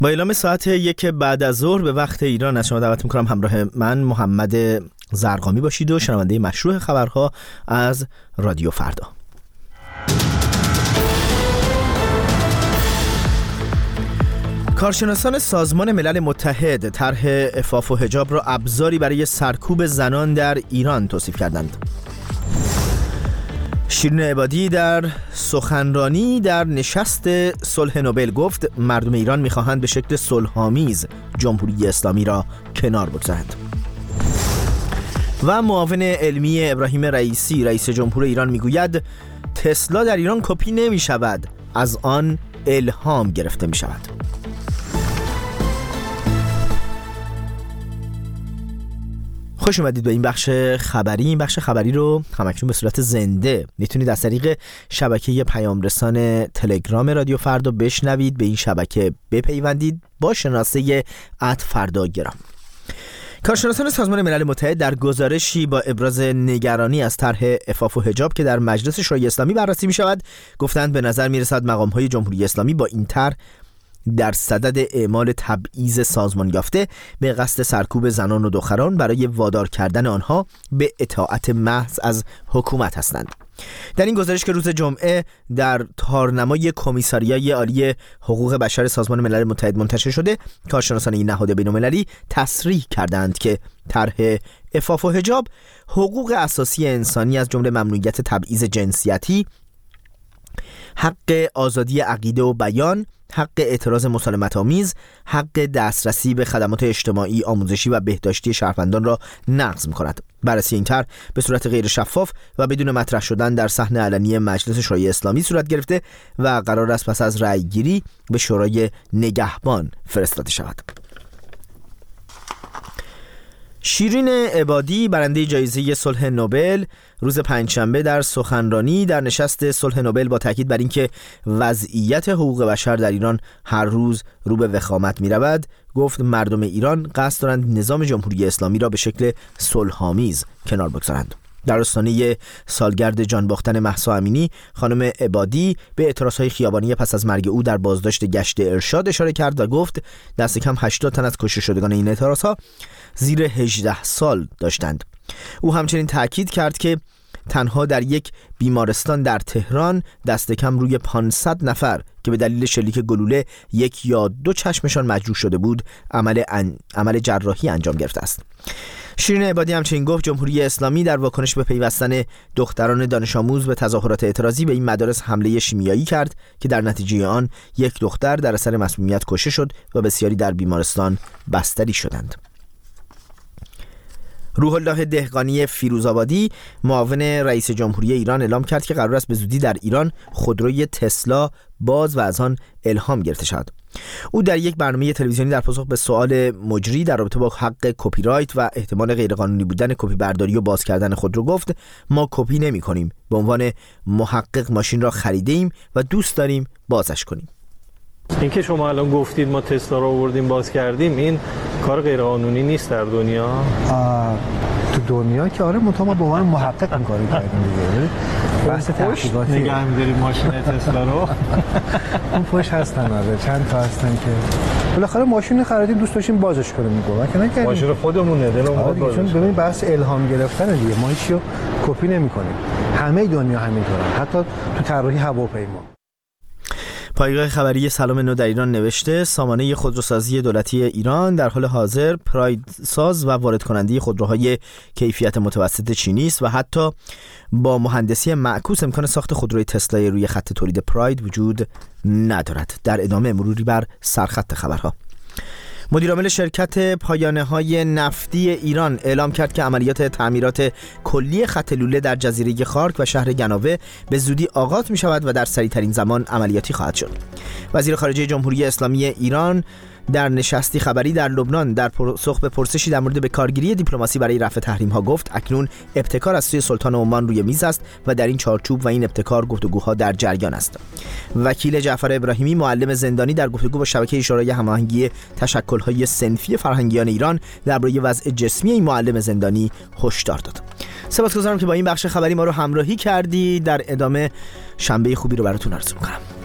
با اعلام ساعت 1 بعد از ظهر به وقت ایران از شما دعوت میکنم همراه من محمد زرقامی باشید و شنونده مشروع خبرها از رادیو فردا. کارشناسان سازمان ملل متحد طرح عفاف و حجاب را ابزاری برای سرکوب زنان در ایران توصیف کردند. شیرین عبادی در سخنرانی در نشست صلح نوبل گفت مردم ایران می‌خواهند به شکل صلح‌آمیز جمهوری اسلامی را کنار بگذارند. و معاون علمی ابراهیم رئیسی رئیس جمهور ایران میگوید تسلا در ایران کپی نمی‌شود، از آن الهام گرفته می‌شود. خوش اومدید به این بخش خبری. این بخش خبری رو همکنون به صورت زنده میتونید از طریق شبکه پیام رسان تلگرام رادیو فردا بشنوید. به این شبکه بپیوندید با شناسه @فرداگرام. کارشناسان سازمان ملل متحد در گزارشی با ابراز نگرانی از طرح عفاف و حجاب که در مجلس شورای اسلامی بررسی می شود گفتند به نظر می رسد مقام‌های جمهوری اسلامی با این طرح در صدد اعمال تبعیض سازمان یافته به قصد سرکوب زنان و دختران برای وادار کردن آنها به اطاعت محض از حکومت هستند. در این گزارش که روز جمعه در تارنمای کمیساریای عالی حقوق بشر سازمان ملل متحد منتشر شده، کارشناسان این نهاد بین‌المللی تصریح کردند که طرح عفاف و حجاب حقوق اساسی انسانی از جمله ممنوعیت تبعیض جنسیتی، حق آزادی عقیده و بیان، حق اعتراض مسالمت‌آمیز، حق دسترسی به خدمات اجتماعی، آموزشی و بهداشتی شهروندان را نقض می‌کند. بررسی این طرح به صورت غیر شفاف و بدون مطرح شدن در صحن علنی مجلس شورای اسلامی صورت گرفته و قرار است پس از رأی‌گیری به شورای نگهبان فرستاده شود. شیرین عبادی برنده جایزه صلح نوبل روز پنجشنبه در سخنرانی در نشست صلح نوبل با تاکید بر اینکه وضعیت حقوق بشر در ایران هر روز رو به وخامت می‌رود گفت مردم ایران قصد دارند نظام جمهوری اسلامی را به شکل صلح‌آمیز کنار بگذارند. در آستانه سالگرد جان باختن مهسا امینی خانم عبادی به اعتراضهای خیابانی پس از مرگ او در بازداشت گشت ارشاد اشاره کرد و گفت دست کم 80 تن از کشته شدگان این اعتراضها زیر 18 سال داشتند. او همچنین تأکید کرد که تنها در یک بیمارستان در تهران دست کم روی 500 نفر که به دلیل شلیک گلوله یک یا دو چشمشان مجروح شده بود عمل جراحی انجام گرفته است. شیرین عبادی همچنین گفت جمهوری اسلامی در واکنش به پیوستن دختران دانش آموز به تظاهرات اعتراضی به این مدارس حمله شیمیایی کرد که در نتیجه آن یک دختر در اثر مسمومیت کشته شد و بسیاری در بیمارستان بستری شدند. روح الله دهقانی فیروزآبادی معاون رئیس جمهوری ایران اعلام کرد که قرار است به زودی در ایران خودروی تسلا باز و از آن الهام گرفته شود. او در یک برنامه تلویزیونی در پاسخ به سوال مجری در رابطه با حق کپی رایت و احتمال غیرقانونی بودن کپی برداری و باز کردن خودرو گفت ما کپی نمی کنیم، به عنوان محقق ماشین را خریدیم و دوست داریم بازش کنیم. این که شما الان گفتید ما تسلا رو آوردیم باز کردیم، این کار غیرقانونی نیست در دنیا؟ تو دنیا که آره، ما به عنوان محقق این کارو کردیم دیگه. بحث تحقیقاتی نگه می‌داریم ماشین تسلا رو. اون پشت هستن، آره چند تا هستن که بالاخره ماشین خریدیم دوست داشتیم بازش کنیم میگم، که نکردیم. ماشین خودمونه، دلمون بازش. چون ببین بحث الهام گرفتن دیگه، ما هیچیو کپی نمی‌کنیم. همه دنیا همینطوره، حتی تو طراحی هواپیما. پایگاه خبری سلام نو در ایران نوشته سامانه خودروسازی دولتی ایران در حال حاضر پراید ساز و وارد کننده خودروهای کیفیت متوسط چینی است و حتی با مهندسی معکوس امکان ساخت خودروی تسلا روی خط تولید پراید وجود ندارد. در ادامه مروری بر سرخط خبرها. مدیرعامل شرکت پایانه‌های نفتی ایران اعلام کرد که عملیات تعمیرات کلی خط لوله در جزیره خارک و شهر گناوه به زودی آغاز می‌شود و در سریع‌ترین زمان عملیاتی خواهد شد. وزیر خارجه جمهوری اسلامی ایران در نشستی خبری در لبنان در پاسخ به پرسشی در مورد کارگیری دیپلماسی برای رفع تحریم‌ها گفت اکنون ابتکار از سوی سلطان عمان روی میز است و در این چارچوب و این ابتکار گفتگوها در جریان است. وکیل جعفر ابراهیمی معلم زندانی در گفتگو با شبکه شورای هماهنگی تشکل‌های صنفی فرهنگیان ایران درباره وضع جسمی این معلم زندانی هشدار داد. سپاسگزارم که با این بخش خبری ما رو همراهی کردید. در ادامه شنبه خوبی رو براتون آرزو می‌کنم.